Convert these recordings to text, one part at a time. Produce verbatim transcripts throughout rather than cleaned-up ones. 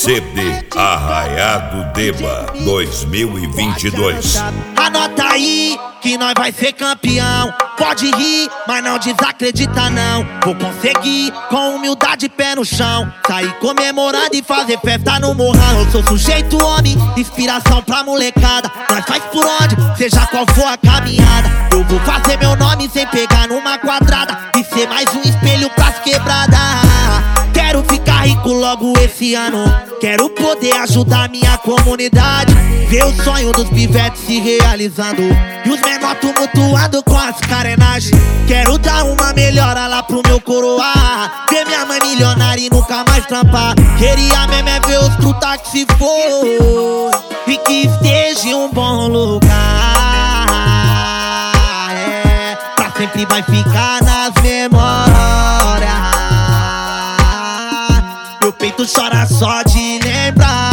C D Arraiado Deba dois mil e vinte e dois. Anota aí que nós vai ser campeão. Pode rir, mas não desacredita não. Vou conseguir, com humildade, pé no chão. Sair comemorando e fazer festa no morrão. Eu sou sujeito homem, inspiração pra molecada. Nós faz por onde, seja qual for a caminhada. Eu vou fazer meu nome sem pegar numa quadrada e ser mais um espelho pras quebradas. Quero ficar rico logo esse ano. Quero poder ajudar minha comunidade. Ver o sonho dos pivetes se realizando e os menores tumultuando com as carenagens. Quero dar uma melhora lá pro meu coroar. Ver minha mãe milionária e nunca mais trampar. Queria mesmo é ver os truta que se for e que esteja em um bom lugar. É, pra sempre vai ficar nas memórias. Meu peito chora só de lembrar,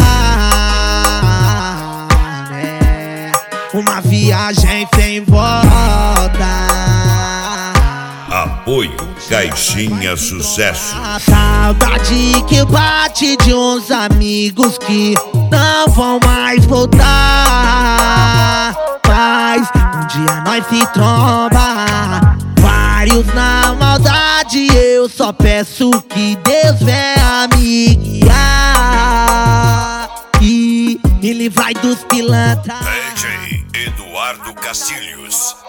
né? Uma viagem sem volta. Apoio Caixinha Sucesso. A saudade que bate de uns amigos que não vão mais voltar. Mas um dia nós se tromba, vários na maldade. Eu só peço que Deus venha me guiar e me livrar dos pilantras. D J Eduardo Castilhos.